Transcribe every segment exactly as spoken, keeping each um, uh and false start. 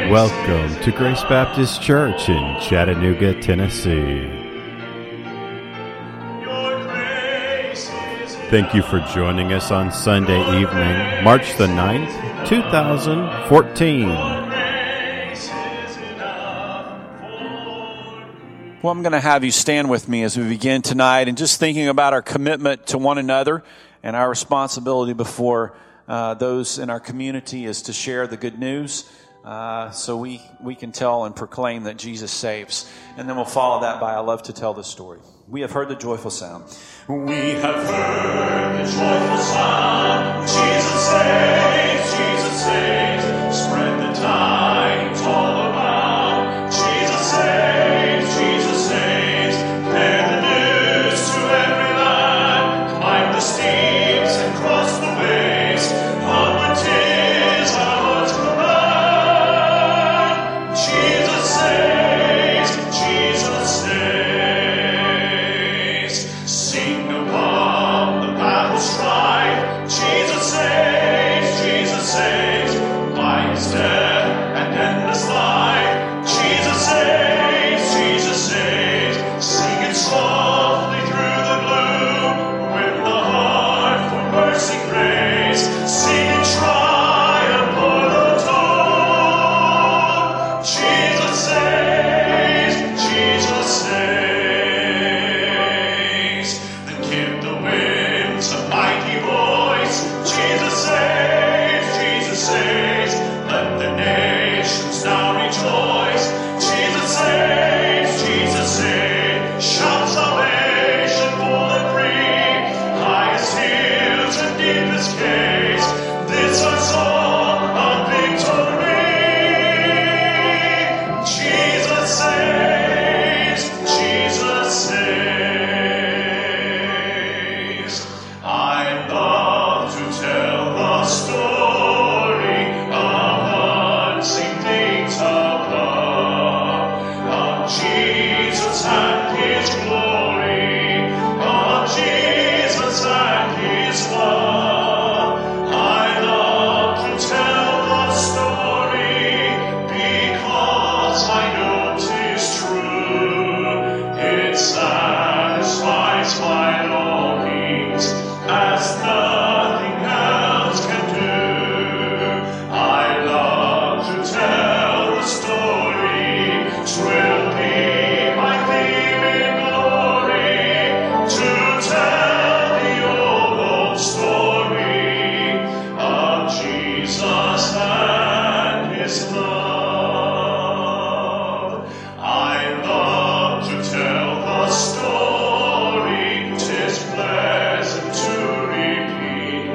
Welcome to Grace Baptist Church in Chattanooga, Tennessee. Thank you for joining us on Sunday evening, March the ninth, two thousand fourteen. Well, I'm going to have you stand with me as we begin tonight, and just thinking about our commitment to one another and our responsibility before uh, those in our community is to share the good news. Uh, so we, we can tell and proclaim that Jesus saves. And then we'll follow that by I love to tell the story. We have heard the joyful sound. We have heard the joyful sound. Jesus saves, Jesus saves. Spread the tidings all around. Jesus saves, Jesus saves. Bear the news to every land. Climb the steeps and cross the waves. Onward 'tis our Lord's command. Jesus saves, Jesus saves. Sing upon the battle strife. Jesus saves, Jesus saves. By his death and endless life. Jesus saves, Jesus saves. Sing it softly through the gloom. When the heart for mercy prays. Sing in triumph o'er the tomb. Jesus saves, Jesus saves. Then give the winds a mighty voice. Jesus saves, Jesus saves. Let the nations now rejoice. Jesus saves, Jesus saves. Shout salvation full and free. Highest hills and deepest caves. This our song of victory. Jesus saves, Jesus saves. I love to tell the story of unseen things above, of Jesus and his glory, of Jesus and his love. I love to tell the story because I know 'tis true. It satisfies my longings as nothing else can do. I love to tell the story. 'Twill be my theme in glory to tell the old, old story of Jesus and his love. I love to tell the story. 'Tis pleasant to repeat.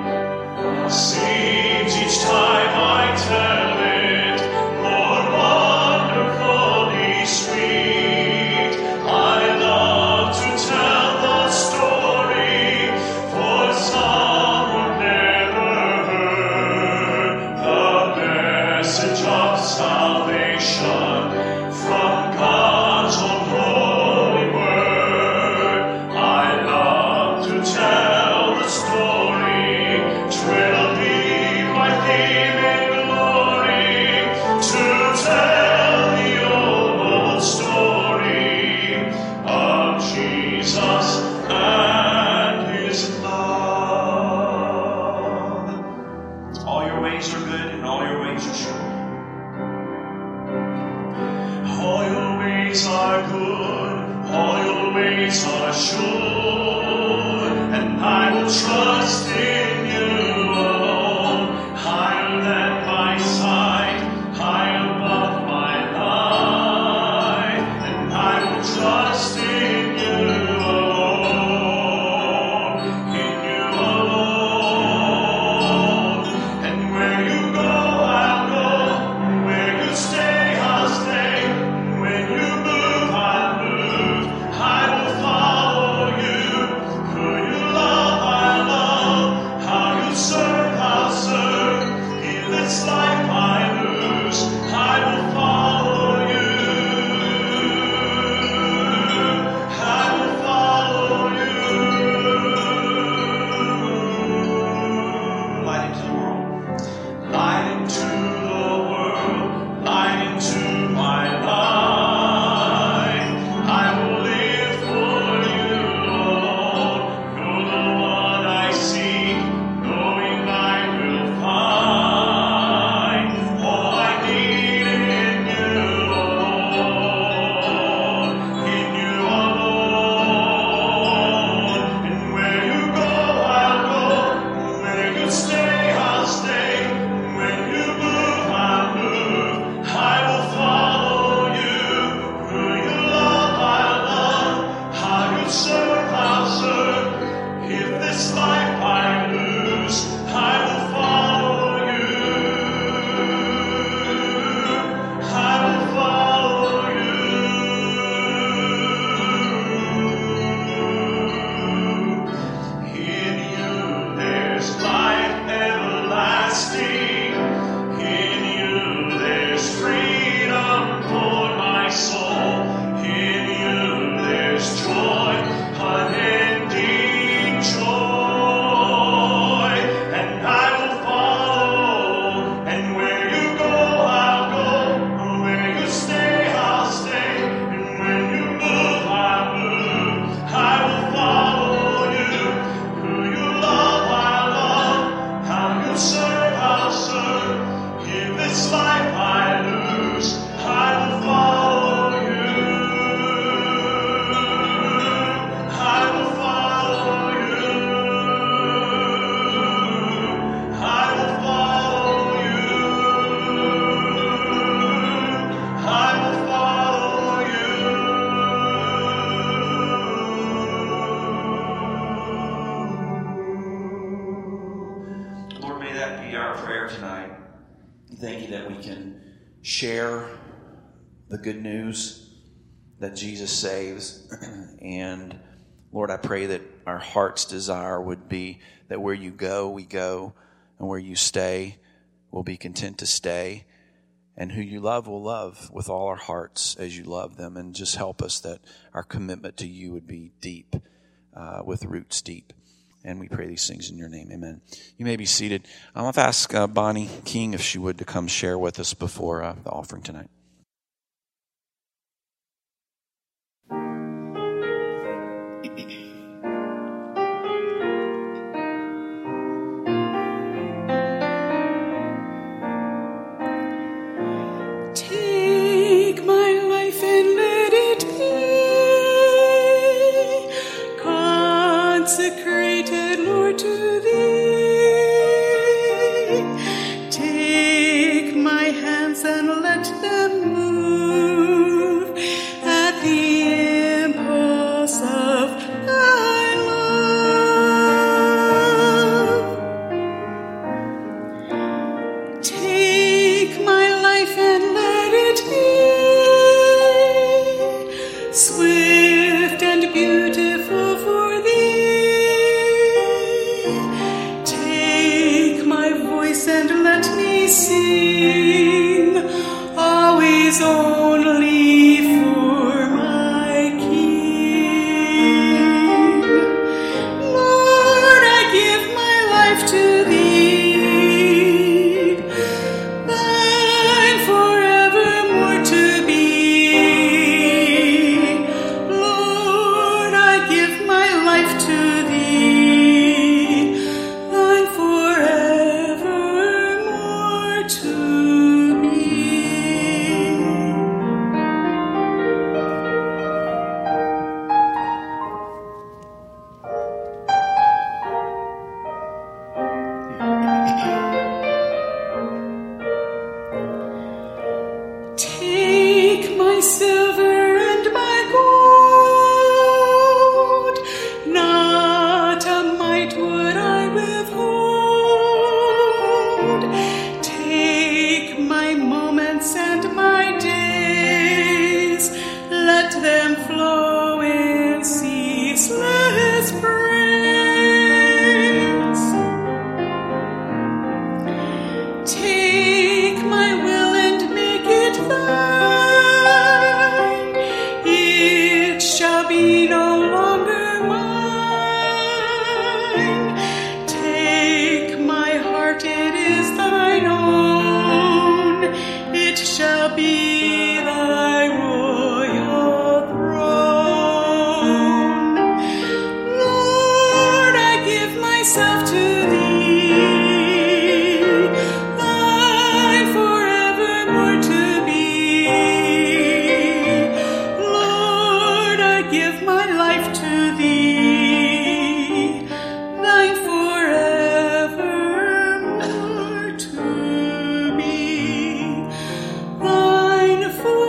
Seems each time I tell it more wonderfully sweet. I love to tell the story, for some who never heard the message of salvation from God's own holy word. I love to tell the story. 'Twill be my theme in glory to tell the old, old story of Jesus and his love. All your ways are good and all your ways are sure. All your ways are good, all your ways are sure, and I will trust in you alone. Higher than my sight, high above my life, and I will trust in you alone, in you alone. And where you go, I'll go, where you stay, I'll stay, when you move, I'll move. I will follow you. Who you love, I love. be our prayer tonight. Thank you that we can share the good news that Jesus saves. And Lord, I pray that our heart's desire would be that where you go, we go, and where you stay, we'll be content to stay. And who you love, will love with all our hearts as you love them. And just help us that our commitment to you would be deep, uh, with roots deep. And we pray these things in your name. Amen. You may be seated. I'll have to ask uh, Bonnie King if she would to come share with us before uh, the offering tonight. Take my life and let it be consecrated, Lord, to thee. Take my hands and let them move at the impulse of thy love. Take my life and let it be swift and beautiful for thee. Take my voice and let me sing, always only for my King. Lord, I give my life to thee, thine forevermore to be. Lord, I give my life to thee, thine forevermore to be. Take my silver and my gold, not a mite would I withhold. Take my moments and my days, let them flow in ceaseless praise. Take my will and make it thine. It shall be no longer mine. Take my heart, it is thine own. It shall be thy royal throne. Lord, I give myself to thee, thine forevermore to be. Lord, I give my life to thee, thine forevermore to be. Thine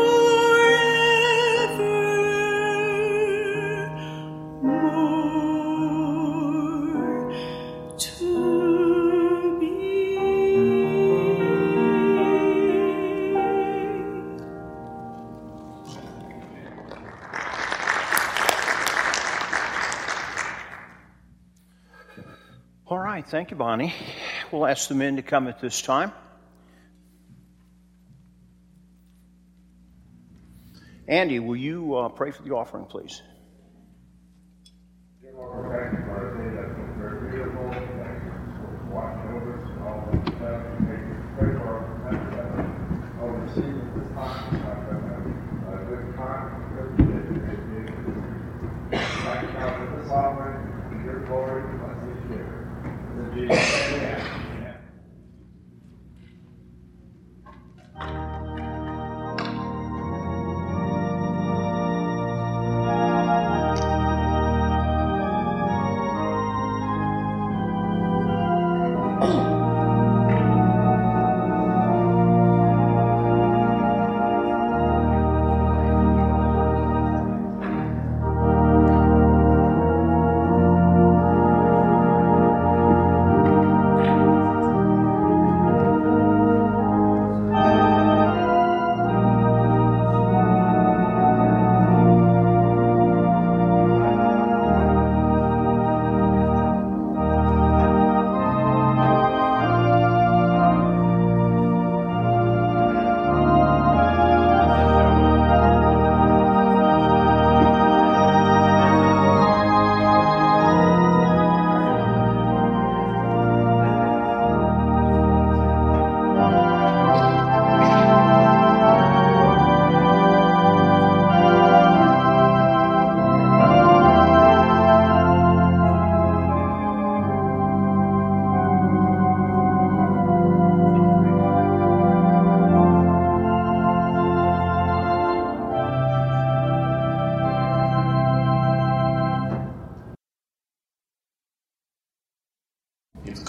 forevermore to be. All right, thank you, Bonnie. We'll ask the men to come at this time. Andy, will you uh, pray for the offering, please? Dear Lord, thank you for a day that's been very beautiful. Thank you for watching over us and all that you've done. Thank you. Pray for our members that are overseas at this time. Let them have a good time, good day. Thank you, God, for this offering. Your glory, bless each year. In Jesus' name, amen.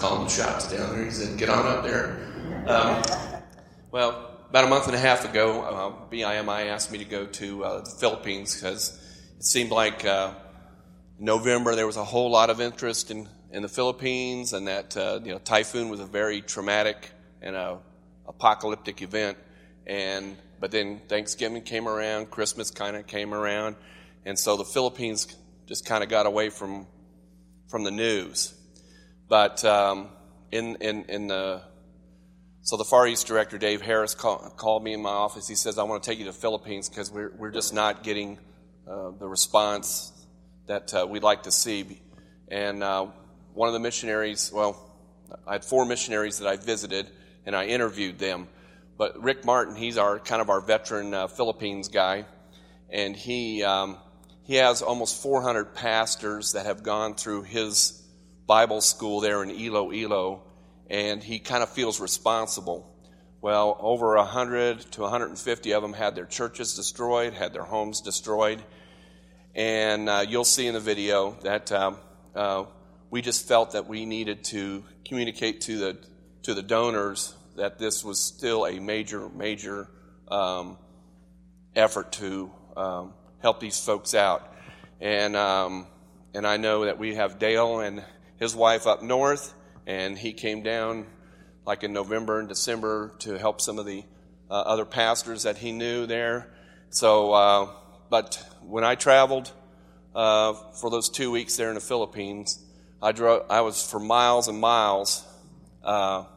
calling the shots down there. He said, get on up there. Um, well, about a month and a half ago, uh, B I M I asked me to go to uh, the Philippines because it seemed like uh, in November there was a whole lot of interest in, in the Philippines, and that uh, you know typhoon was a very traumatic and a apocalyptic event. And but then Thanksgiving came around, Christmas kind of came around, and so the Philippines just kind of got away from from the news. But um, in in in the so the Far East director Dave Harris call, called me in my office. He says, "I want to take you to the Philippines because we're we're just not getting uh, the response that uh, we'd like to see." And uh, one of the missionaries, well, I had four missionaries that I visited, and I interviewed them. But Rick Martin, he's our kind of our veteran uh, Philippines guy, and he um, he has almost four hundred pastors that have gone through his Bible school there in Iloilo, and he kind of feels responsible. Well, over one hundred to one hundred fifty of them had their churches destroyed, had their homes destroyed, and uh, you'll see in the video that um, uh, we just felt that we needed to communicate to the to the donors that this was still a major, major um, effort to um, help these folks out. And um, and I know that we have Dale and his wife up north, and he came down like in November and December to help some of the uh, other pastors that he knew there. So, uh, but when I traveled uh, for those two weeks there in the Philippines, I drove. I was for miles and miles. Uh,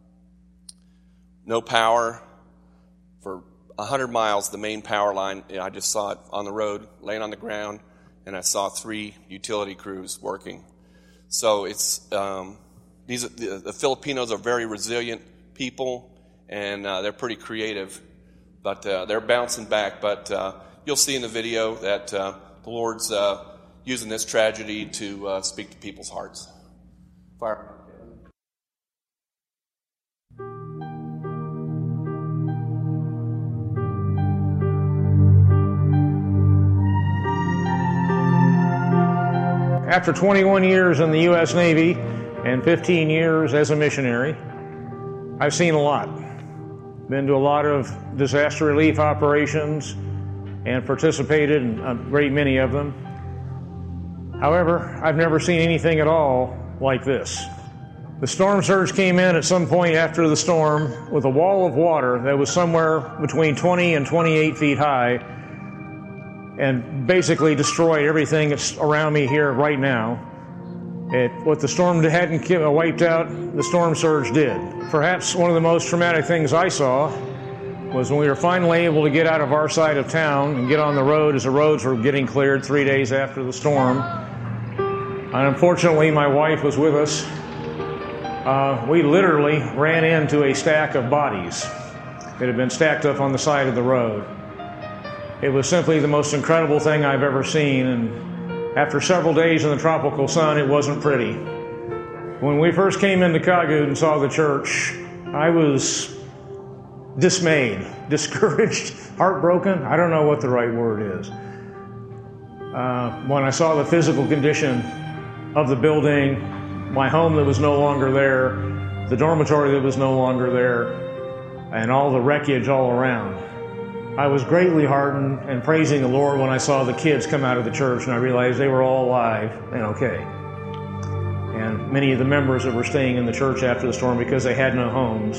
No power for one hundred miles, the main power line. I just saw it on the road, laying on the ground, and I saw three utility crews working. So it's um, these the, the Filipinos are very resilient people, and uh, they're pretty creative, but uh, they're bouncing back. But uh, you'll see in the video that uh, the Lord's uh, using this tragedy to uh, speak to people's hearts. Fire. After twenty-one years in the U S Navy and fifteen years as a missionary, I've seen a lot. Been to a lot of disaster relief operations and participated in a great many of them. However, I've never seen anything at all like this. The storm surge came in at some point after the storm with a wall of water that was somewhere between twenty and twenty-eight feet high, and basically destroyed everything that's around me here right now. It, what the storm hadn't wiped out, the storm surge did. Perhaps one of the most traumatic things I saw was when we were finally able to get out of our side of town and get on the road as the roads were getting cleared three days after the storm. And unfortunately, my wife was with us. Uh, we literally ran into a stack of bodies that had been stacked up on the side of the road. It was simply the most incredible thing I've ever seen, and after several days in the tropical sun, it wasn't pretty. When we first came into Kagud and saw the church, I was dismayed, discouraged, heartbroken. I don't know what the right word is. Uh, when I saw the physical condition of the building, my home that was no longer there, the dormitory that was no longer there, and all the wreckage all around, I was greatly heartened and praising the Lord when I saw the kids come out of the church, and I realized they were all alive and okay. And many of the members that were staying in the church after the storm because they had no homes,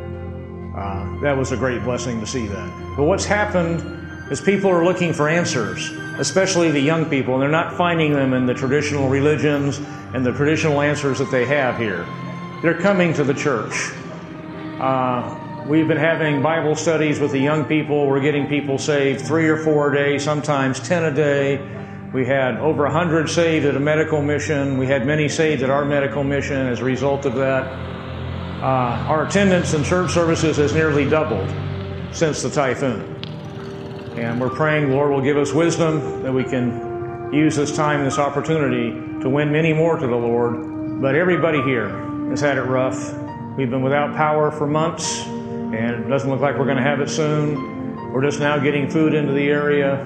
uh, that was a great blessing to see that. But what's happened is people are looking for answers, especially the young people, and they're not finding them in the traditional religions and the traditional answers that they have here. They're coming to the church. Uh, We've been having Bible studies with the young people. We're getting people saved three or four a day, sometimes ten a day. We had over one hundred saved at a medical mission. We had many saved at our medical mission as a result of that. Uh, our attendance in church services has nearly doubled since the typhoon. And we're praying the Lord will give us wisdom that we can use this time, this opportunity to win many more to the Lord. But everybody here has had it rough. We've been without power for months, and it doesn't look like we're going to have it soon. We're just now getting food into the area.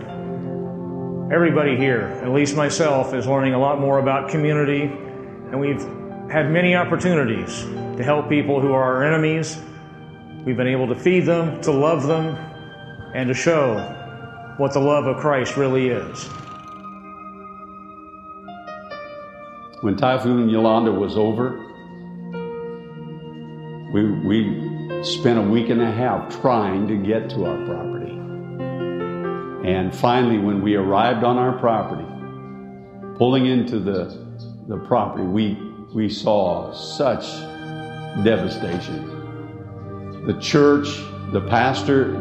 Everybody here, at least myself, is learning a lot more about community, and we've had many opportunities to help people who are our enemies. We've been able to feed them, to love them, and to show what the love of Christ really is. When Typhoon Yolanda was over, we, we spent a week and a half trying to get to our property. And finally, when we arrived on our property, pulling into the, the property, we, we saw such devastation. The church, the pastor,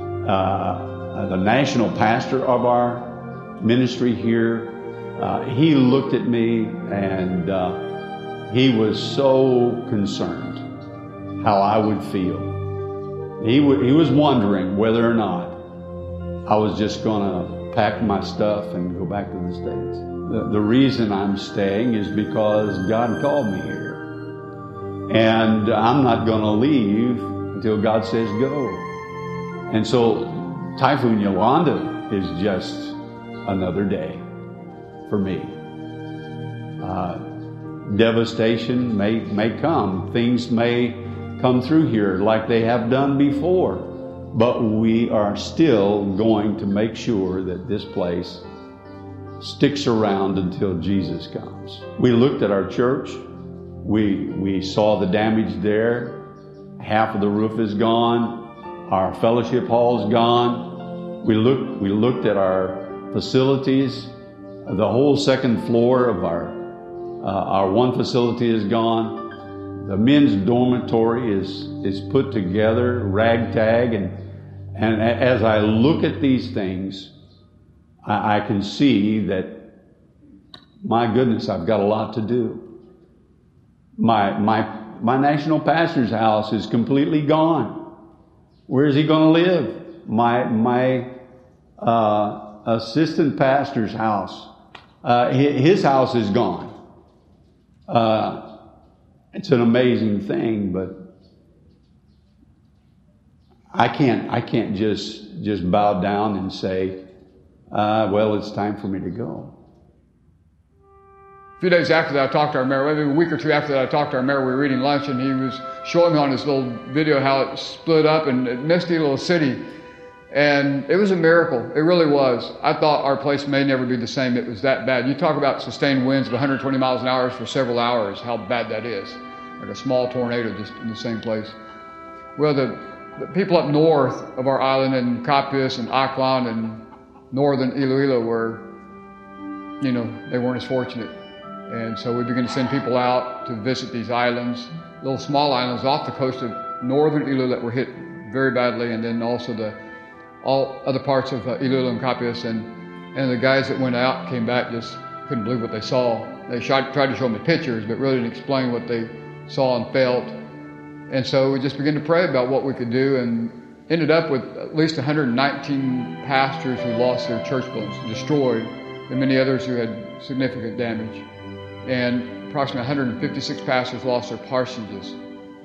uh, the national pastor of our ministry here, uh, he looked at me and uh, he was so concerned how I would feel. He, w- he was wondering whether or not I was just going to pack my stuff and go back to the States. The, the reason I'm staying is because God called me here. And I'm not going to leave until God says go. And so Typhoon Yolanda is just another day for me. Uh, devastation may, may come. Things may come through here like they have done before. But we are still going to make sure that this place sticks around until Jesus comes. We looked at our church. We, we saw the damage there. Half of the roof is gone. Our fellowship hall is gone. We looked, we looked at our facilities. The whole second floor of our, uh, our one facility is gone. The men's dormitory is, is put together, ragtag. And, and as I look at these things, I, I can see that, my goodness, I've got a lot to do. My, my, my national pastor's house is completely gone. Where is he going to live? My, my, uh, assistant pastor's house, uh, his house is gone. Uh, it's an amazing thing, but I can't, I can't just, just bow down and say, uh, well, it's time for me to go. A few days after that, I talked to our mayor. Maybe a week or two after that, I talked to our mayor. We were eating lunch, and he was showing me on his little video how it split up in a misty little city. And it was a miracle. It really was. I thought our place may never be the same. It was that bad. You talk about sustained winds of one hundred twenty miles an hour for several hours, how bad that is. Like a small tornado just in the same place. Well, the, the people up north of our island in Capiz and Aklan and northern Iloilo were, you know, they weren't as fortunate. And so we began to send people out to visit these islands, little small islands off the coast of northern Iloilo that were hit very badly, and then also the all other parts of uh, Iloilo and Capiz. And, and the guys that went out came back, just couldn't believe what they saw. They tried, tried to show me pictures, but really didn't explain what they saw and felt. And so we just began to pray about what we could do, and ended up with at least one hundred nineteen pastors who lost their church buildings, destroyed, and many others who had significant damage. And approximately one hundred fifty-six pastors lost their parsonages.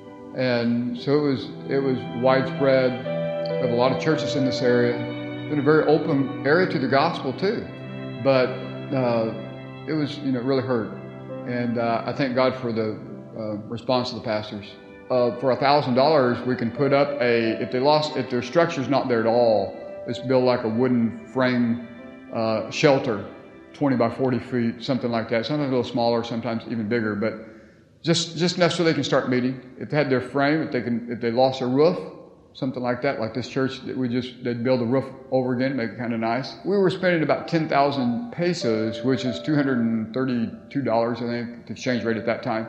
And so it was it was widespread. We have a lot of churches in this area. It's been a very open area to the gospel too. But uh, it was, you know, really hurt. And uh, I thank God for the uh, response of the pastors. Uh, for a thousand dollars, we can put up a, if they lost, if their structure's not there at all, let's build like a wooden frame uh, shelter, twenty by forty feet, something like that. Sometimes a little smaller, sometimes even bigger, but just just enough so they can start meeting. If they had their frame, if they can, if they lost their roof, something like that, like this church that we just, they'd build the roof over again, make it kind of nice. We were spending about ten thousand pesos, which is two hundred thirty-two dollars, I think, the exchange rate at that time.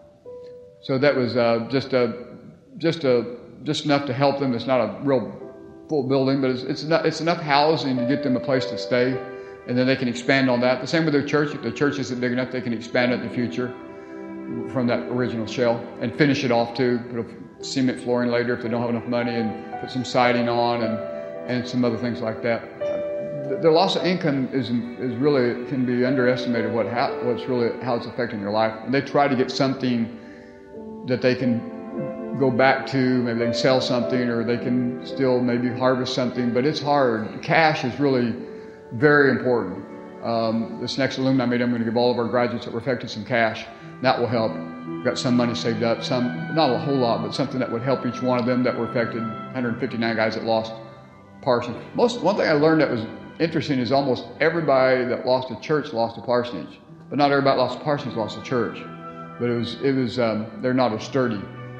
So that was uh, just a, just a, just enough to help them. It's not a real full building, but it's it's enough, it's enough housing to get them a place to stay, and then they can expand on that. The same with their church. If the church isn't big enough, they can expand it in the future from that original shell and finish it off too. Put a cement flooring later if they don't have enough money, and put some siding on and and some other things like that. The, the loss of income is is really can be underestimated. What how, what's really how it's affecting their life. And they try to get something that they can go back to, maybe they can sell something, or they can still maybe harvest something, but it's hard. Cash is really very important. Um, this next alumni meeting, I'm going to give all of our graduates that were affected some cash. That will help. We've got some money saved up, some, not a whole lot, but something that would help each one of them that were affected, one hundred fifty-nine guys that lost parsonage. Most, one thing I learned that was interesting is almost everybody that lost a church lost a parsonage. But not everybody lost a parsonage lost a church. But it was, it was um, they're not as sturdy.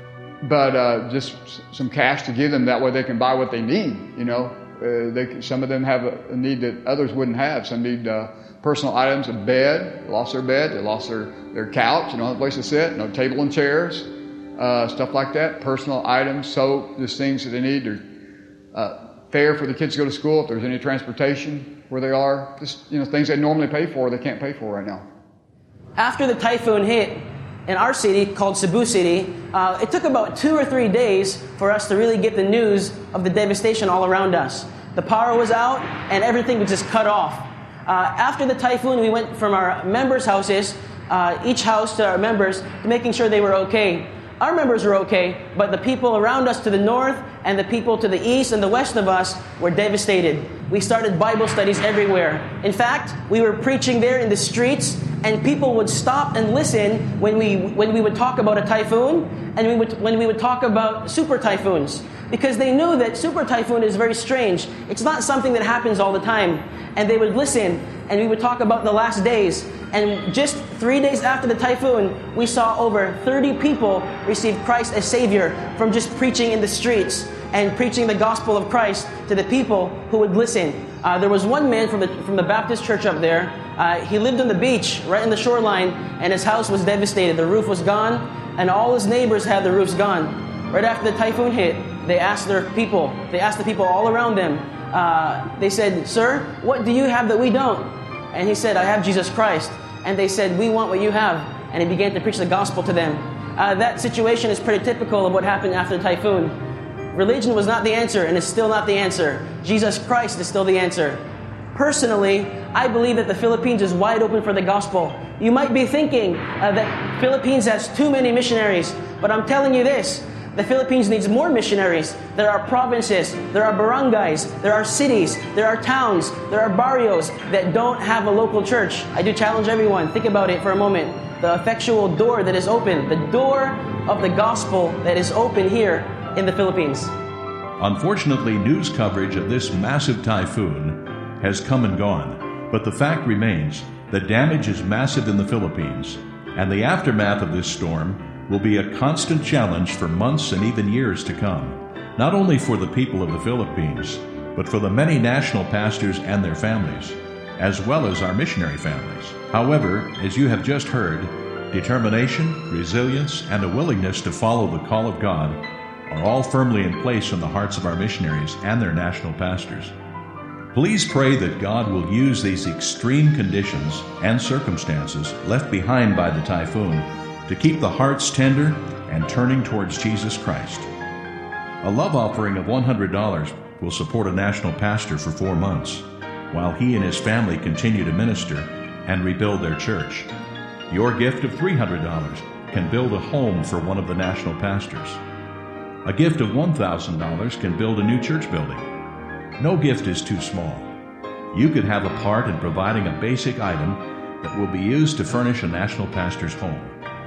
But uh, just some cash to give them, that way they can buy what they need, you know. Uh, they, some of them have a, a need that others wouldn't have. Some need uh, personal items, a bed, they lost their bed, they lost their, their couch, you know, a place to sit, no table and chairs, uh, stuff like that, personal items, soap, just things that they need. Or, uh, fare for the kids to go to school, if there's any transportation where they are, just, you know, things they normally pay for, they can't pay for right now. After the typhoon hit in our city, called Cebu City, uh, it took about two or three days for us to really get the news of the devastation all around us. The power was out and everything was just cut off. Uh, after the typhoon, we went from our members' houses, uh, each house to our members, to making sure they were okay. Our members were okay, but the people around us to the north and the people to the east and the west of us were devastated. We started Bible studies everywhere. In fact, we were preaching there in the streets, and people would stop and listen when we when we would talk about a typhoon and we would when we would talk about super typhoons, because they knew that super typhoon is very strange. It's not something that happens all the time. And they would listen, and we would talk about the last days. And just three days after the typhoon, we saw over thirty people receive Christ as Savior from just preaching in the streets and preaching the gospel of Christ to the people who would listen. Uh, there was one man from the from the Baptist church up there. Uh, he lived on the beach, right in the shoreline, and his house was devastated. The roof was gone, and all his neighbors had their roofs gone. Right after the typhoon hit, they asked their people, they asked the people all around them, uh, they said, "Sir, what do you have that we don't?" And he said, "I have Jesus Christ." And they said, "We want what you have." And he began to preach the gospel to them. Uh, that situation is pretty typical of what happened after the typhoon. Religion was not the answer, and is still not the answer. Jesus Christ is still the answer. Personally, I believe that the Philippines is wide open for the gospel. You might be thinking uh, that Philippines has too many missionaries, but I'm telling you this. The Philippines needs more missionaries. There are provinces, there are barangays, there are cities, there are towns, there are barrios that don't have a local church. I do challenge everyone, think about it for a moment. The effectual door that is open, the door of the gospel that is open here in the Philippines. Unfortunately, news coverage of this massive typhoon has come and gone, but the fact remains that damage is massive in the Philippines, and the aftermath of this storm will be a constant challenge for months and even years to come, not only for the people of the Philippines, but for the many national pastors and their families, as well as our missionary families. However, as you have just heard, determination, resilience, and a willingness to follow the call of God are all firmly in place in the hearts of our missionaries and their national pastors. Please pray that God will use these extreme conditions and circumstances left behind by the typhoon to keep the hearts tender and turning towards Jesus Christ. A love offering of one hundred dollars will support a national pastor for four months, while he and his family continue to minister and rebuild their church. Your gift of three hundred dollars can build a home for one of the national pastors. A gift of one thousand dollars can build a new church building. No gift is too small. You could have a part in providing a basic item that will be used to furnish a national pastor's home.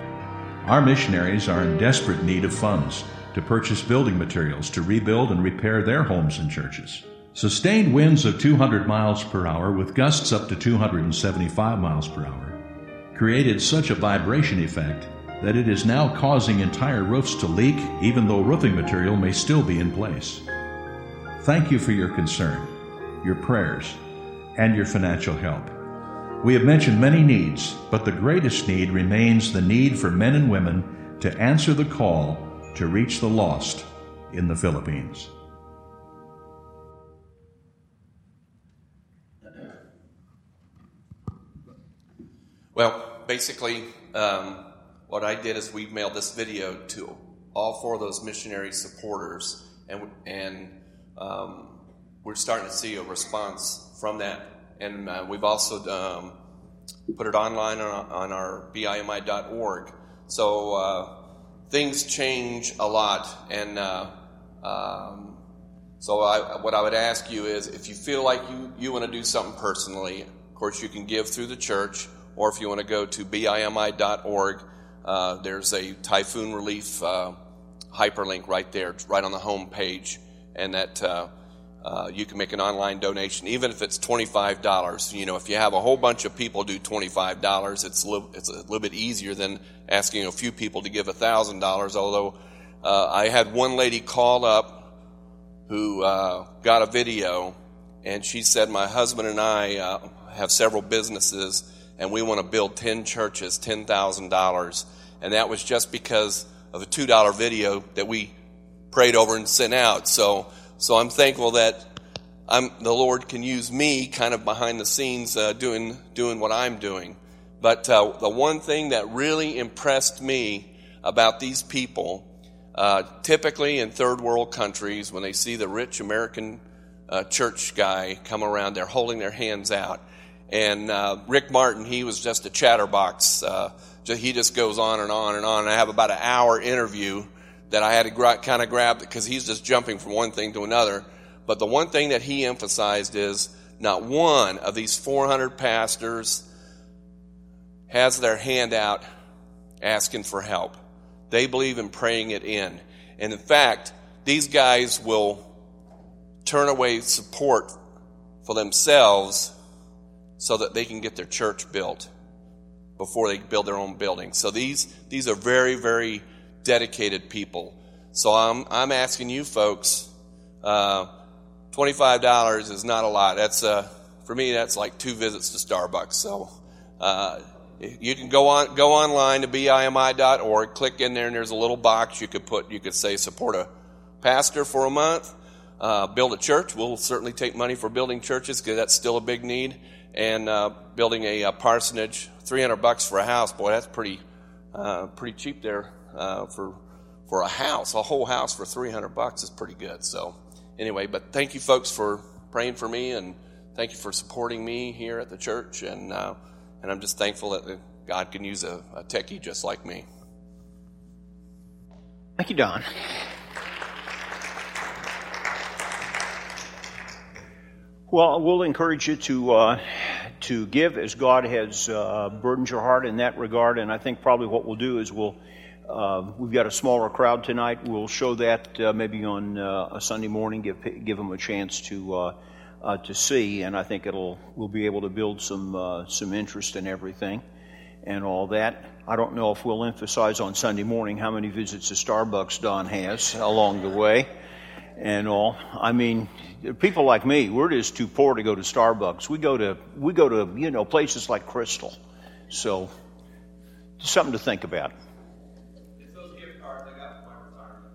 Our missionaries are in desperate need of funds to purchase building materials to rebuild and repair their homes and churches. Sustained winds of two hundred miles per hour with gusts up to two hundred seventy-five miles per hour created such a vibration effect that it is now causing entire roofs to leak, even though roofing material may still be in place. Thank you for your concern, your prayers, and your financial help. We have mentioned many needs, but the greatest need remains the need for men and women to answer the call to reach the lost in the Philippines. Well, basically, um, what I did is we mailed this video to all four of those missionary supporters, and and um, we're starting to see a response from that. And uh, we've also um, put it online on, on our B I M I dot org. So uh, things change a lot. And uh, um, so I, what I would ask you is, if you feel like you, you want to do something personally, of course you can give through the church, or if you want to go to B I M I dot org, uh, there's a typhoon relief uh, hyperlink right there. It's right on the home page, and that uh, uh, you can make an online donation, even if it's twenty-five dollars. You know, if you have a whole bunch of people do twenty-five dollars, it's a little, it's a little bit easier than asking a few people to give one thousand dollars, although uh, I had one lady call up who uh, got a video, and she said, my husband and I uh, have several businesses, and we want to build ten churches, ten thousand dollars. And that was just because of a two dollar video that we prayed over and sent out. So so I'm thankful that I'm, the Lord can use me kind of behind the scenes uh, doing doing what I'm doing. But uh, the one thing that really impressed me about these people, uh, typically in third world countries, when they see the rich American uh, church guy come around, they're holding their hands out. And uh, Rick Martin, he was just a chatterbox. Uh, he just goes on and on and on. And I have about an hour interview that I had to gra- kind of grab because he's just jumping from one thing to another. But the one thing that he emphasized is not one of these four hundred pastors has their hand out asking for help. They believe in praying it in. And in fact, these guys will turn away support for themselves so that they can get their church built before they build their own building. So these these are very, very dedicated people. So I'm I'm asking you folks, uh, twenty-five dollars is not a lot. That's uh, for me, that's like two visits to Starbucks. So uh, you can go on go online to B I M I dot org, click in there, and there's a little box you could put. You could say support a pastor for a month, uh, build a church. We'll certainly take money for building churches because that's still a big need. And uh, building a, a parsonage, three hundred bucks for a house. Boy, that's pretty uh, pretty cheap there uh, for for a house. A whole house for three hundred bucks is pretty good. So anyway, but thank you folks for praying for me, and thank you for supporting me here at the church. And uh, and I'm just thankful that God can use a, a techie just like me. Thank you, Don. Well, we'll encourage you to uh, to give as God has uh, burdened your heart in that regard. And I think probably what we'll do is we'll uh, we've got a smaller crowd tonight. We'll show that uh, maybe on uh, a Sunday morning, give give them a chance to uh, uh, to see. And I think it'll we'll be able to build some uh, some interest in everything and all that. I don't know if we'll emphasize on Sunday morning how many visits to Starbucks Don has along the way and all. I mean, people like me, we're just too poor to go to Starbucks. We go to we go to you know places like Crystal. So, something to think about. It's those gift cards I got from my retirement.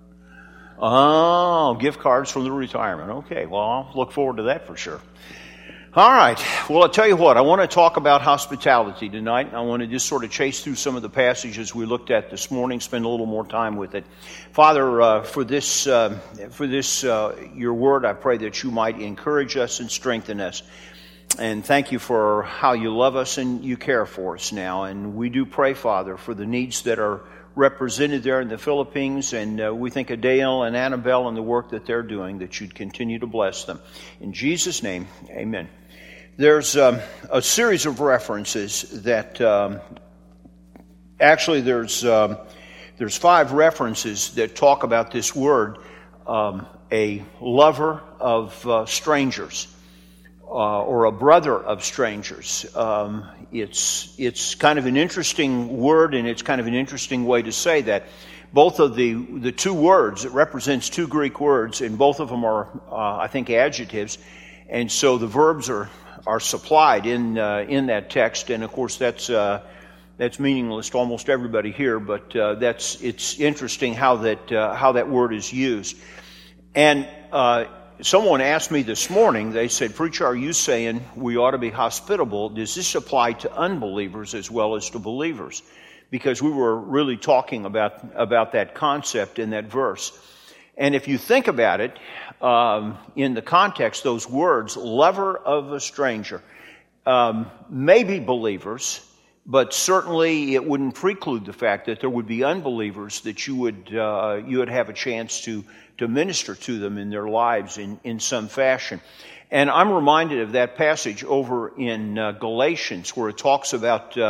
Oh, gift cards from the retirement. Okay, well, I'll look forward to that for sure. All right. Well, I'll tell you what, I want to talk about hospitality tonight. I want to just sort of chase through some of the passages we looked at this morning, spend a little more time with it. Father, uh, for this, uh, for this, uh, your word, I pray that you might encourage us and strengthen us. And thank you for how you love us and you care for us now. And we do pray, Father, for the needs that are represented there in the Philippines, and uh, we think of Dale and Annabelle and the work that they're doing, that you'd continue to bless them. In Jesus' name, amen. There's um, a series of references that um, actually there's um, there's five references that talk about this word, um, a lover of uh, strangers, uh, or a brother of strangers. Um, it's it's kind of an interesting word, and it's kind of an interesting way to say that. Both of the the two words, it represents two Greek words, and both of them are, uh, I think, adjectives, and so the verbs are. are supplied in uh, in that text, and of course that's uh, that's meaningless to almost everybody here. But uh, that's it's interesting how that uh, how that word is used. And uh, someone asked me this morning. They said, "Preacher, are you saying we ought to be hospitable? Does this apply to unbelievers as well as to believers?" Because we were really talking about about that concept in that verse. And if you think about it, um, in the context, those words, lover of a stranger, um, may be believers, but certainly it wouldn't preclude the fact that there would be unbelievers that you would uh, you would have a chance to to minister to them in their lives in, in some fashion. And I'm reminded of that passage over in uh, Galatians where it talks about uh,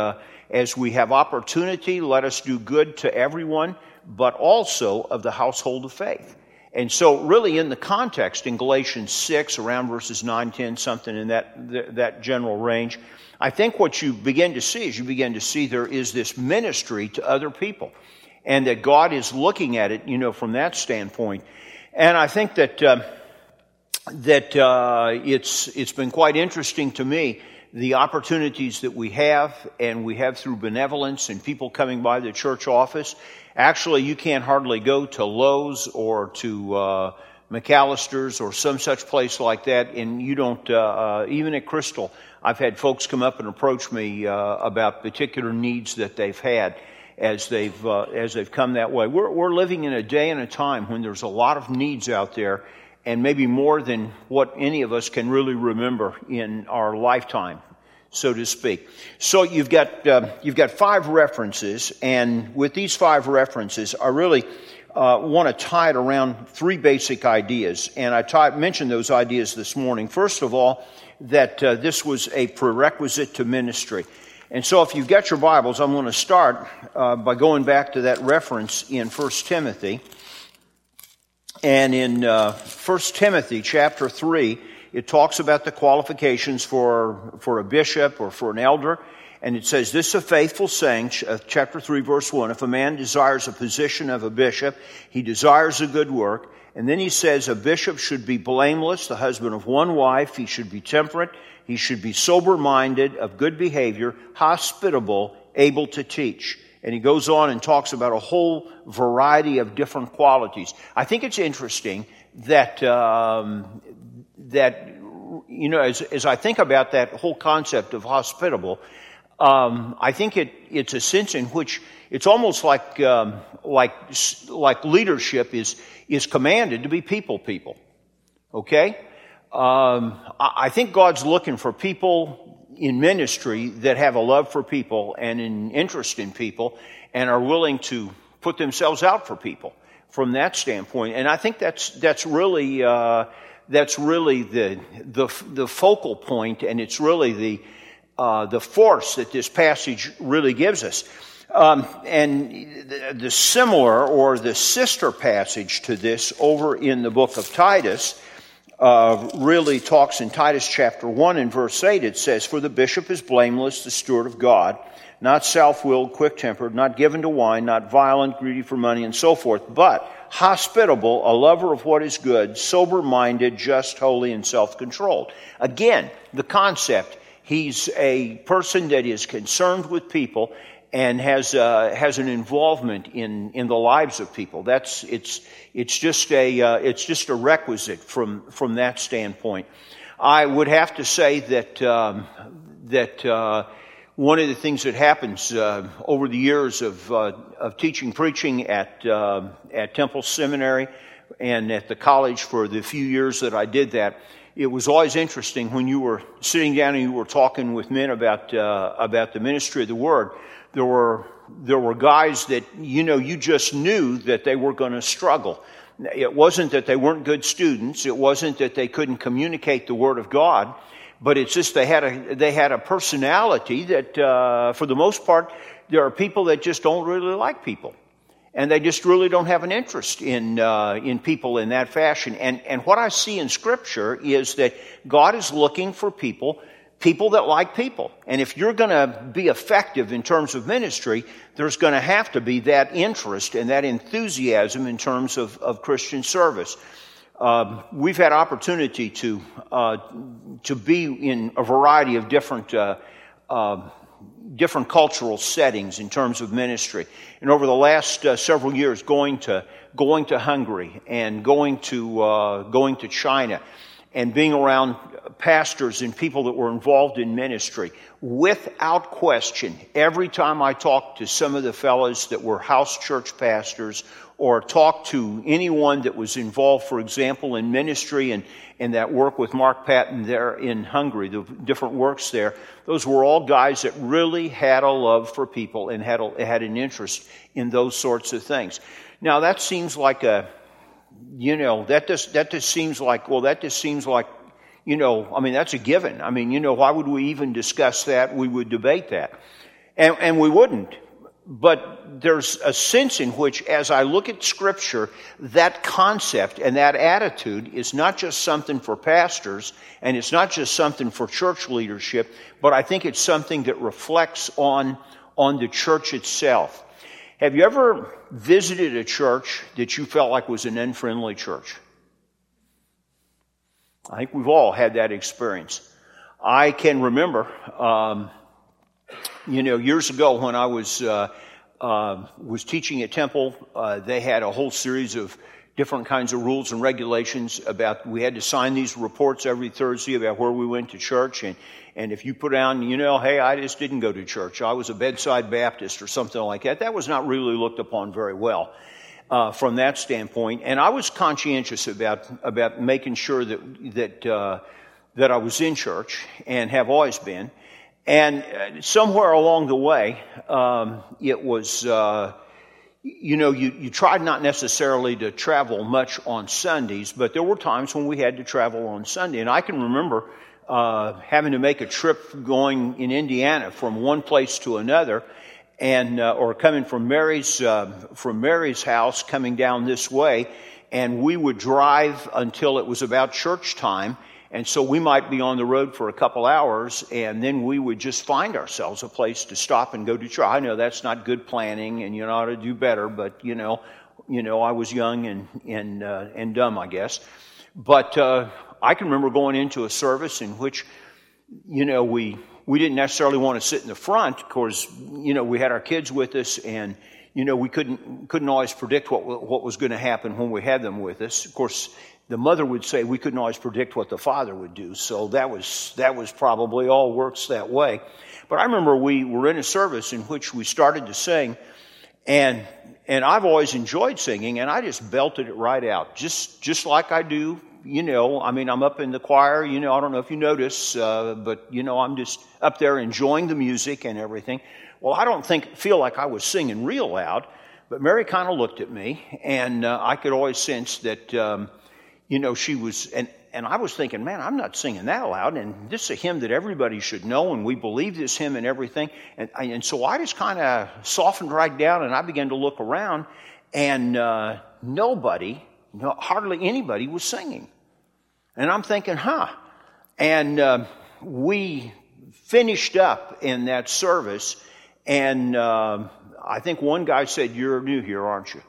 as we have opportunity, let us do good to everyone, but also of the household of faith. And so really in the context in Galatians six, around verses nine, ten, something in that, that general range, I think what you begin to see is you begin to see there is this ministry to other people, and that God is looking at it, you know, from that standpoint. And I think that uh, that uh, it's it's been quite interesting to me, the opportunities that we have, and we have through benevolence and people coming by the church office. Actually, you can't hardly go to Lowe's or to uh, McAllister's or some such place like that, and you don't, uh, uh, even at Crystal, I've had folks come up and approach me uh, about particular needs that they've had as they've uh, as they've come that way. We're we're living in a day and a time when there's a lot of needs out there, and maybe more than what any of us can really remember in our lifetime, so to speak. So you've got uh, you've got five references, and with these five references, I really uh, want to tie it around three basic ideas, and I tie, mentioned those ideas this morning. First of all, that uh, this was a prerequisite to ministry. And so if you've got your Bibles, I'm going to start uh, by going back to that reference in First Timothy. And in uh, First Timothy chapter three, it talks about the qualifications for, for a bishop or for an elder. And it says, this is a faithful saying, chapter three, verse one, if a man desires a position of a bishop, he desires a good work. And then he says a bishop should be blameless, the husband of one wife. He should be temperate. He should be sober-minded, of good behavior, hospitable, able to teach. And he goes on and talks about a whole variety of different qualities. I think it's interesting that, um, that you know, as, as I think about that whole concept of hospitable, um, I think it, it's a sense in which it's almost like, um, like, like leadership is, is commanded to be people people. Okay? Um, I think God's looking for people in ministry that have a love for people and an interest in people and are willing to put themselves out for people from that standpoint. And I think that's, that's really, uh, that's really the, the, the focal point, and it's really the, uh, the force that this passage really gives us. Um, and the, the similar or the sister passage to this over in the book of Titus uh, really talks in Titus chapter one and verse eight. It says, for the bishop is blameless, the steward of God, not self-willed, quick-tempered, not given to wine, not violent, greedy for money, and so forth, but hospitable, a lover of what is good, sober-minded, just, holy, and self-controlled. Again, the concept, he's a person that is concerned with people and has uh, has an involvement in, in the lives of people. That's it's it's just a uh, it's just a requisite from from that standpoint. I would have to say that um, that uh, one of the things that happens uh, over the years of uh, of teaching preaching at uh, at Temple Seminary and at the college for the few years that I did that, it was always interesting when you were sitting down and you were talking with men about uh, about the ministry of the Word. There were there were guys that, you know, you just knew that they were going to struggle. It wasn't that they weren't good students. It wasn't that they couldn't communicate the Word of God. But it's just they had a they had a personality that, uh, for the most part, there are people that just don't really like people, and they just really don't have an interest in uh, in people in that fashion. And and what I see in Scripture is that God is looking for people. People that like people. And if you're going to be effective in terms of ministry, there's going to have to be that interest and that enthusiasm in terms of, of Christian service. Um, we've had opportunity to uh, to be in a variety of different uh, uh, different cultural settings in terms of ministry. And over the last uh, several years, going to going to Hungary and going to uh, going to China, and being around pastors and people that were involved in ministry, without question, every time I talked to some of the fellows that were house church pastors or talked to anyone that was involved, for example, in ministry and, and that work with Mark Patton there in Hungary, the different works there, those were all guys that really had a love for people and had, a, had an interest in those sorts of things. Now, that seems like a You know, that just, that just seems like, well, that just seems like, you know, I mean, that's a given. I mean, you know, why would we even discuss that? We would debate that. And, and we wouldn't. But there's a sense in which, as I look at Scripture, that concept and that attitude is not just something for pastors, and it's not just something for church leadership, but I think it's something that reflects on, on the church itself. Have you ever visited a church that you felt like was an unfriendly church? I think we've all had that experience. I can remember... Um, You know, years ago when I was uh, uh, was teaching at Temple, uh, they had a whole series of different kinds of rules and regulations about, we had to sign these reports every Thursday about where we went to church, and, and if you put down, you know, hey, I just didn't go to church, I was a bedside Baptist or something like that, that was not really looked upon very well uh, from that standpoint. And I was conscientious about about making sure that that uh, that I was in church, and have always been. And somewhere along the way, um, it was, uh, you know, you, you tried not necessarily to travel much on Sundays, but there were times when we had to travel on Sunday. And I can remember uh, having to make a trip going in Indiana from one place to another, and uh, or coming from Mary's uh, from Mary's house, coming down this way, and we would drive until it was about church time. And so we might be on the road for a couple hours, and then we would just find ourselves a place to stop and go to church. I know that's not good planning, and you ought to do better, but you know, you know, I was young and and uh, and dumb, I guess. But uh, I can remember going into a service in which, you know, we we didn't necessarily want to sit in the front, because you know we had our kids with us, and you know we couldn't couldn't always predict what what was going to happen when we had them with us. Of course, the mother would say we couldn't always predict what the father would do, so that was that was probably all works that way. But I remember we were in a service in which we started to sing, and and I've always enjoyed singing, and I just belted it right out, just just like I do. You know, I mean, I'm up in the choir. You know, I don't know if you notice, uh, but you know, I'm just up there enjoying the music and everything. Well, I don't think feel like I was singing real loud, but Mary kind of looked at me, and uh, I could always sense that. Um, You know, she was, and, and I was thinking, man, I'm not singing that loud, and this is a hymn that everybody should know, and we believe this hymn and everything. And, and so I just kind of softened right down, and I began to look around, and uh, nobody, no, hardly anybody was singing. And I'm thinking, huh. And uh, we finished up in that service, and uh, I think one guy said, "You're new here, aren't you?"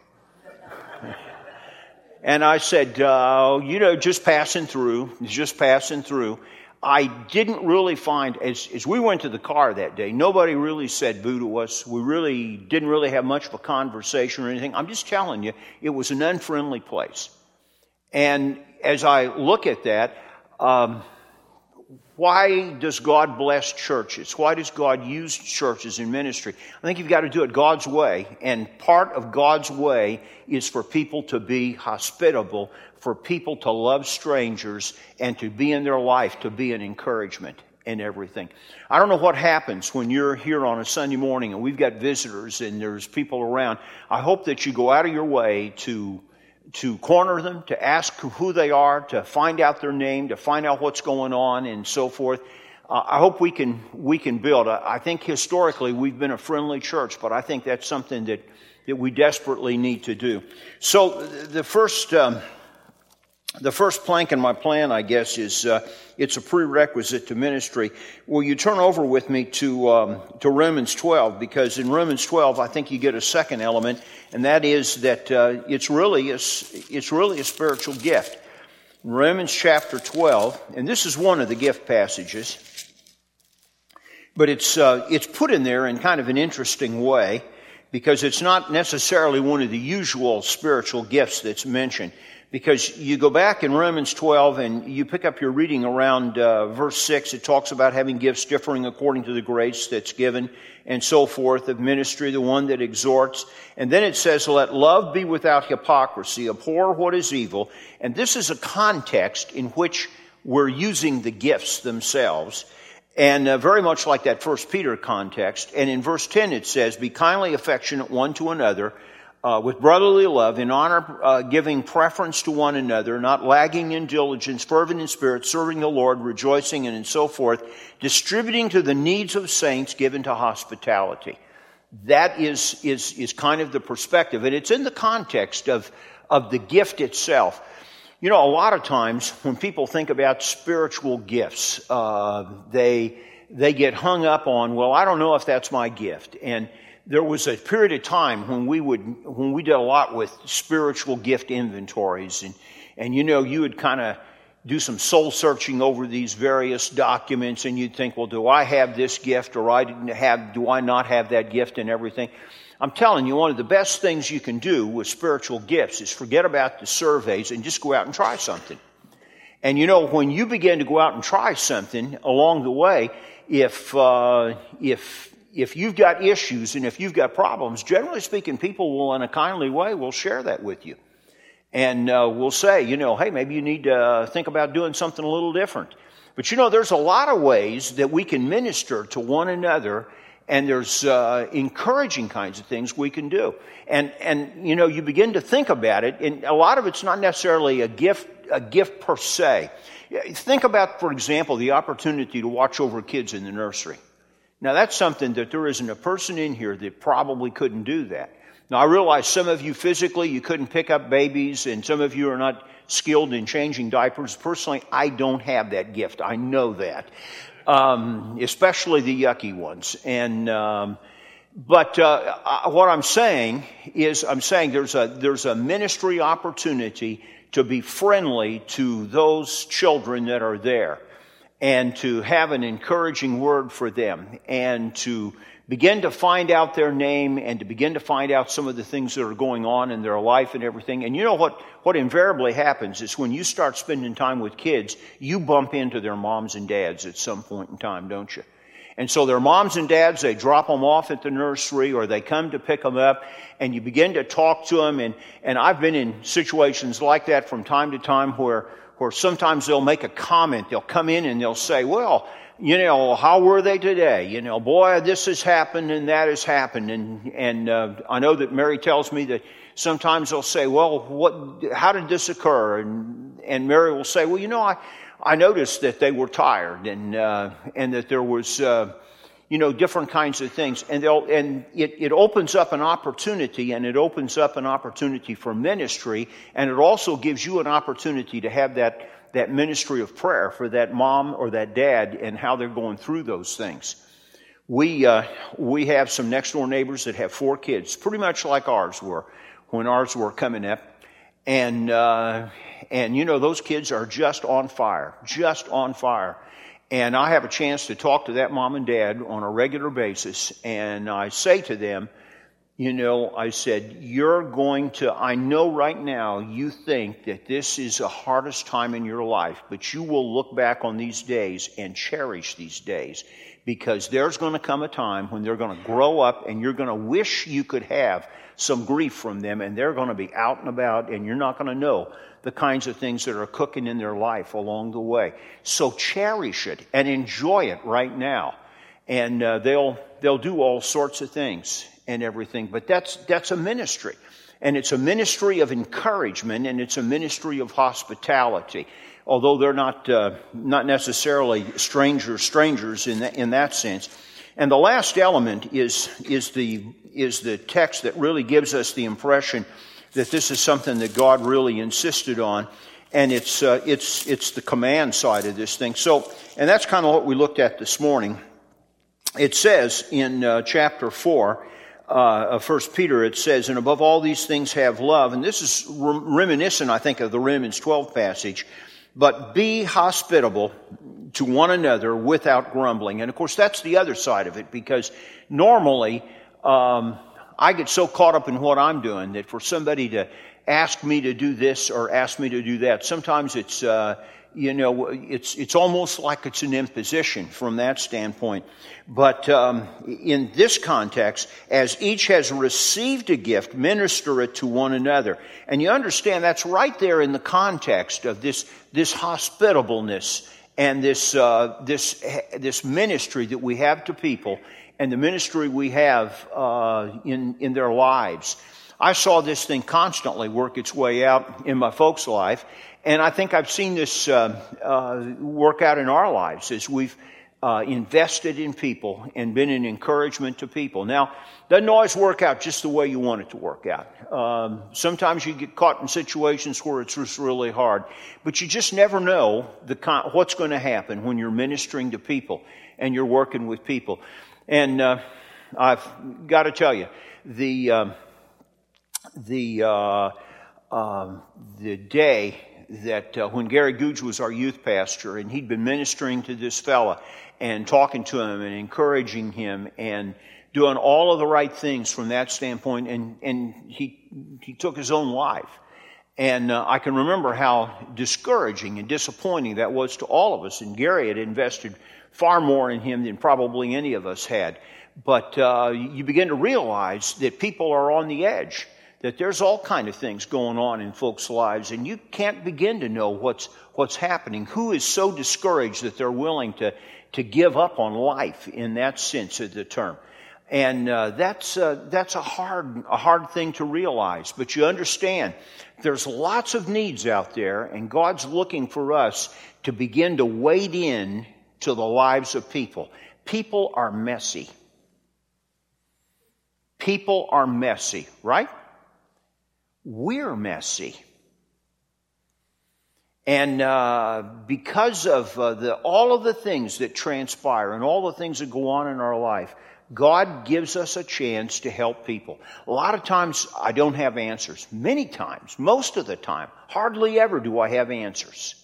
And I said, uh, you know, just passing through, just passing through. I didn't really find, as, as we went to the car that day, nobody really said boo to us. We really didn't really have much of a conversation or anything. I'm just telling you, it was an unfriendly place. And as I look at that, um, why does God bless churches? Why does God use churches in ministry? I think you've got to do it God's way. And part of God's way is for people to be hospitable, for people to love strangers, and to be in their life, to be an encouragement in everything. I don't know what happens when you're here on a Sunday morning and we've got visitors and there's people around. I hope that you go out of your way to to corner them, to ask who they are, to find out their name, to find out what's going on, and so forth. Uh, I hope we can we can build. I, I think historically we've been a friendly church, but I think that's something that, that we desperately need to do. So the first um, the first plank in my plan, I guess, is uh, it's a prerequisite to ministry. Will you turn over with me to um, to Romans twelve? Because in Romans twelve, I think you get a second element, and that is that uh, it's really a, it's really a spiritual gift. In Romans chapter twelve, and this is one of the gift passages, but it's uh, it's put in there in kind of an interesting way, because it's not necessarily one of the usual spiritual gifts that's mentioned. Because you go back in Romans twelve and you pick up your reading around uh, verse six, it talks about having gifts differing according to the grace that's given, and so forth, of ministry, the one that exhorts. And then it says, let love be without hypocrisy, abhor what is evil. And this is a context in which we're using the gifts themselves. And uh, very much like that First Peter context. And in verse ten it says, be kindly affectionate one to another, uh, with brotherly love, in honor, uh, giving preference to one another, not lagging in diligence, fervent in spirit, serving the Lord, rejoicing, and so forth, distributing to the needs of saints, given to hospitality. That is, is, is kind of the perspective, and it's in the context of, of the gift itself. You know, a lot of times when people think about spiritual gifts, uh, they they get hung up on, well, I don't know if that's my gift. And there was a period of time when we would when we did a lot with spiritual gift inventories, and and you know, you would kind of do some soul searching over these various documents, and you'd think, well, do I have this gift, or I didn't have, do I not have that gift, and everything. I'm telling you, one of the best things you can do with spiritual gifts is forget about the surveys and just go out and try something. And you know, when you begin to go out and try something along the way, if uh, if if you've got issues and if you've got problems, generally speaking, people will, in a kindly way, will share that with you. And uh, will say, you know, hey, maybe you need to uh, think about doing something a little different. But you know, there's a lot of ways that we can minister to one another. And there's uh, encouraging kinds of things we can do. And, and, you know, you begin to think about it, and a lot of it's not necessarily a gift, a gift per se. Think about, for example, the opportunity to watch over kids in the nursery. Now, that's something that there isn't a person in here that probably couldn't do that. Now, I realize some of you physically, you couldn't pick up babies, and some of you are not skilled in changing diapers. Personally, I don't have that gift. I know that. Um, especially the yucky ones. And, um, but, uh, what I'm saying is, I'm saying there's a, there's a ministry opportunity to be friendly to those children that are there, and to have an encouraging word for them, and to begin to find out their name, and to begin to find out some of the things that are going on in their life and everything. And you know what, what invariably happens is when you start spending time with kids, you bump into their moms and dads at some point in time, don't you? And so their moms and dads, they drop them off at the nursery, or they come to pick them up, and you begin to talk to them. And, and I've been in situations like that from time to time where, where sometimes they'll make a comment. They'll come in and they'll say, well, you know, how were they today? You know, boy, this has happened and that has happened. And, and, uh, I know that Mary tells me that sometimes they'll say, well, what, how did this occur? And, and Mary will say, well, you know, I, I noticed that they were tired, and, uh, and that there was, uh, you know, different kinds of things. And they'll, and it, it opens up an opportunity, and it opens up an opportunity for ministry, and it also gives you an opportunity to have that that ministry of prayer for that mom or that dad and how they're going through those things. We uh, we have some next door neighbors that have four kids, pretty much like ours were when ours were coming up, and uh, and you know, those kids are just on fire, just on fire. And I have a chance to talk to that mom and dad on a regular basis, and I say to them, you know, I said, you're going to, I know right now you think that this is the hardest time in your life, but you will look back on these days and cherish these days, because there's going to come a time when they're going to grow up and you're going to wish you could have some grief from them, and they're going to be out and about, and you're not going to know the kinds of things that are cooking in their life along the way. So cherish it and enjoy it right now. And uh, they'll they'll do all sorts of things and everything, but that's that's a ministry, and it's a ministry of encouragement, and it's a ministry of hospitality. Although they're not uh, not necessarily strangers strangers in that, in that sense. And the last element is is the is the text that really gives us the impression that this is something that God really insisted on, and it's uh, it's it's the command side of this thing. So, and that's kind of what we looked at this morning. It says in uh, chapter four. Uh, of First Peter, it says, and above all these things have love. And this is reminiscent, I think, of the Romans twelve passage. But be hospitable to one another without grumbling. And of course, that's the other side of it, because normally um, I get so caught up in what I'm doing that for somebody to ask me to do this or ask me to do that, sometimes it's uh, you know, it's it's almost like it's an imposition from that standpoint. But um, in this context, as each has received a gift, minister it to one another. And you understand that's right there in the context of this this hospitableness and this uh, this this ministry that we have to people, and the ministry we have uh, in in their lives. I saw this thing constantly work its way out in my folks' life, and I think I've seen this uh, uh, work out in our lives as we've uh, invested in people and been an encouragement to people. Now, doesn't always work out just the way you want it to work out. Um, sometimes you get caught in situations where it's just really hard, but you just never know the con- what's going to happen when you're ministering to people and you're working with people. And uh, I've got to tell you, the um, the uh, um, the day that uh, when Gary Googe was our youth pastor, and he'd been ministering to this fella and talking to him and encouraging him and doing all of the right things from that standpoint, and, and he he took his own life. And uh, I can remember how discouraging and disappointing that was to all of us. And Gary had invested far more in him than probably any of us had. But uh, you begin to realize that people are on the edge, that there's all kind of things going on in folks' lives, and you can't begin to know what's what's happening. Who is so discouraged that they're willing to, to give up on life in that sense of the term? And uh, that's uh, that's a hard a hard thing to realize. But you understand, there's lots of needs out there, and God's looking for us to begin to wade in to the lives of people. People are messy. People are messy, right? We're messy. And uh, because of uh, the all of the things that transpire and all the things that go on in our life, God gives us a chance to help people. A lot of times I don't have answers. Many times, most of the time, hardly ever do I have answers.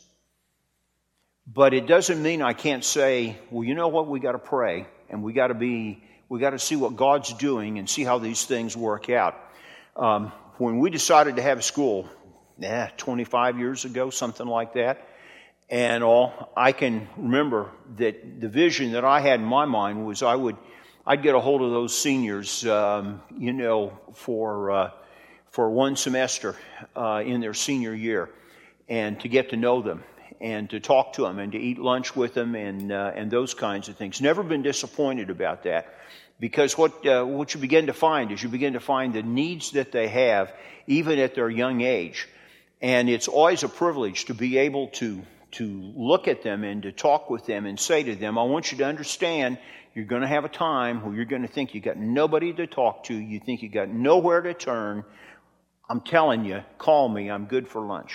But it doesn't mean I can't say, well, you know what, we got to pray, and we got to be, we got to see what God's doing and see how these things work out. Um, when we decided to have a school, eh, twenty-five years ago, something like that, and all, I can remember that the vision that I had in my mind was I would I'd get a hold of those seniors, um, you know, for uh, for one semester uh, in their senior year, and to get to know them, and to talk to them, and to eat lunch with them, and uh, and those kinds of things. Never been disappointed about that, because what uh, what you begin to find is you begin to find the needs that they have, even at their young age, and it's always a privilege to be able to to look at them and to talk with them and say to them, I want you to understand. You're going to have a time where you're going to think you got nobody to talk to. You think you got nowhere to turn. I'm telling you, call me. I'm good for lunch.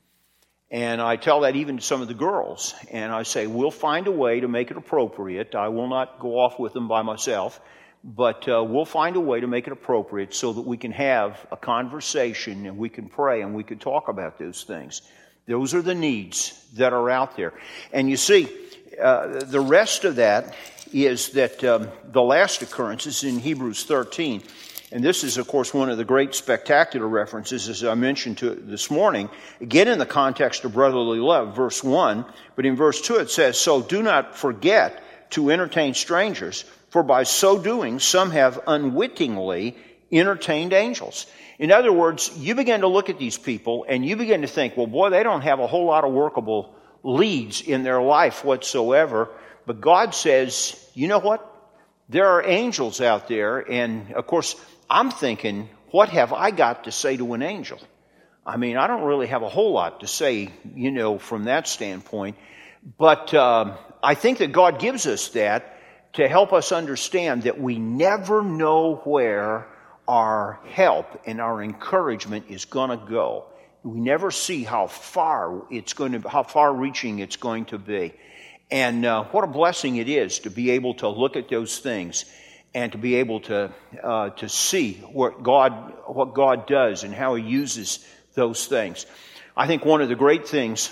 And I tell that even to some of the girls. And I say, we'll find a way to make it appropriate. I will not go off with them by myself. But uh, we'll find a way to make it appropriate so that we can have a conversation and we can pray and we can talk about those things. Those are the needs that are out there. And you see, uh, the rest of that is that um, the last occurrence is in Hebrews thirteen. And this is, of course, one of the great spectacular references, as I mentioned to it this morning, again in the context of brotherly love, verse one. But in verse two it says, so do not forget to entertain strangers, for by so doing some have unwittingly entertained angels. In other words, you begin to look at these people and you begin to think, well, boy, they don't have a whole lot of workable leads in their life whatsoever. But God says, you know what? There are angels out there. And, of course, I'm thinking, what have I got to say to an angel? I mean, I don't really have a whole lot to say, you know, from that standpoint. But um, I think that God gives us that to help us understand that we never know where our help and our encouragement is going to go. We never see how far it's going to, how far-reaching it's going to be. And uh, what a blessing it is to be able to look at those things and to be able to uh, to see what God what God does and how He uses those things. I think one of the great things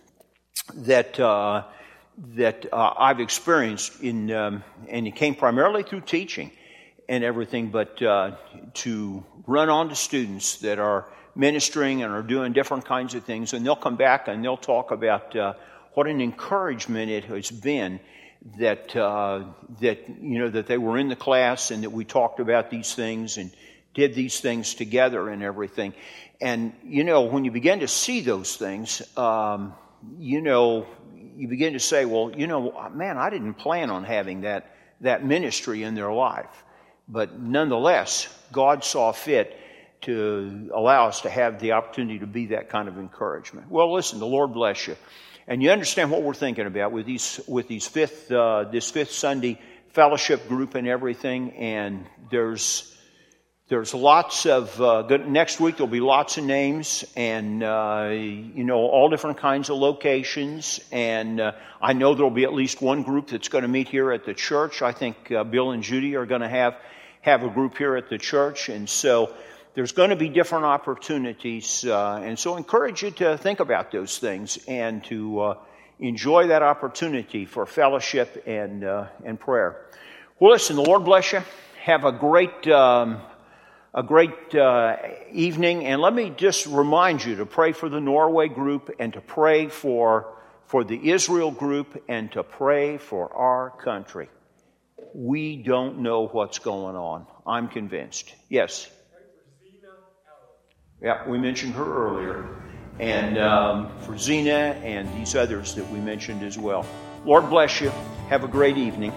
that uh, that uh, I've experienced in um, and it came primarily through teaching and everything, but uh, to run onto students that are ministering and are doing different kinds of things, and they'll come back and they'll talk about. Uh, What an encouragement it has been that uh, that you know that they were in the class and that we talked about these things and did these things together and everything. And you know, when you begin to see those things, um, you know, you begin to say, well, you know, man, I didn't plan on having that that ministry in their life, but nonetheless, God saw fit to allow us to have the opportunity to be that kind of encouragement. Well, listen, the Lord bless you. And you understand what we're thinking about with these, with these fifth, uh, this fifth Sunday fellowship group and everything. And there's, there's lots of, uh, good, next week there'll be lots of names and, uh, you know, all different kinds of locations. And, uh, I know there'll be at least one group that's going to meet here at the church. I think, uh, Bill and Judy are going to have, have a group here at the church. And so, there's going to be different opportunities, uh, and so I encourage you to think about those things and to uh, enjoy that opportunity for fellowship and uh, and prayer. Well, listen, the Lord bless you. Have a great um, a great uh, evening, and let me just remind you to pray for the Norway group and to pray for for the Israel group and to pray for our country. We don't know what's going on. I'm convinced. Yes. Yeah, we mentioned her earlier. And um, for Zena and these others that we mentioned as well. Lord bless you. Have a great evening.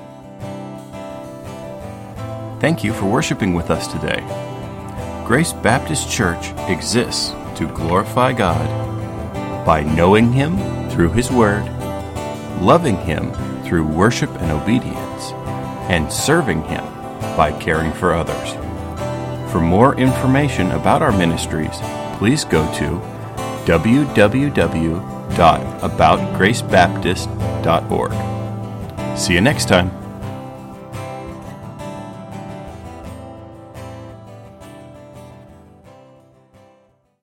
Thank you for worshiping with us today. Grace Baptist Church exists to glorify God by knowing Him through His Word, loving Him through worship and obedience, and serving Him by caring for others. For more information about our ministries, please go to w w w dot about grace baptist dot org. See you next time.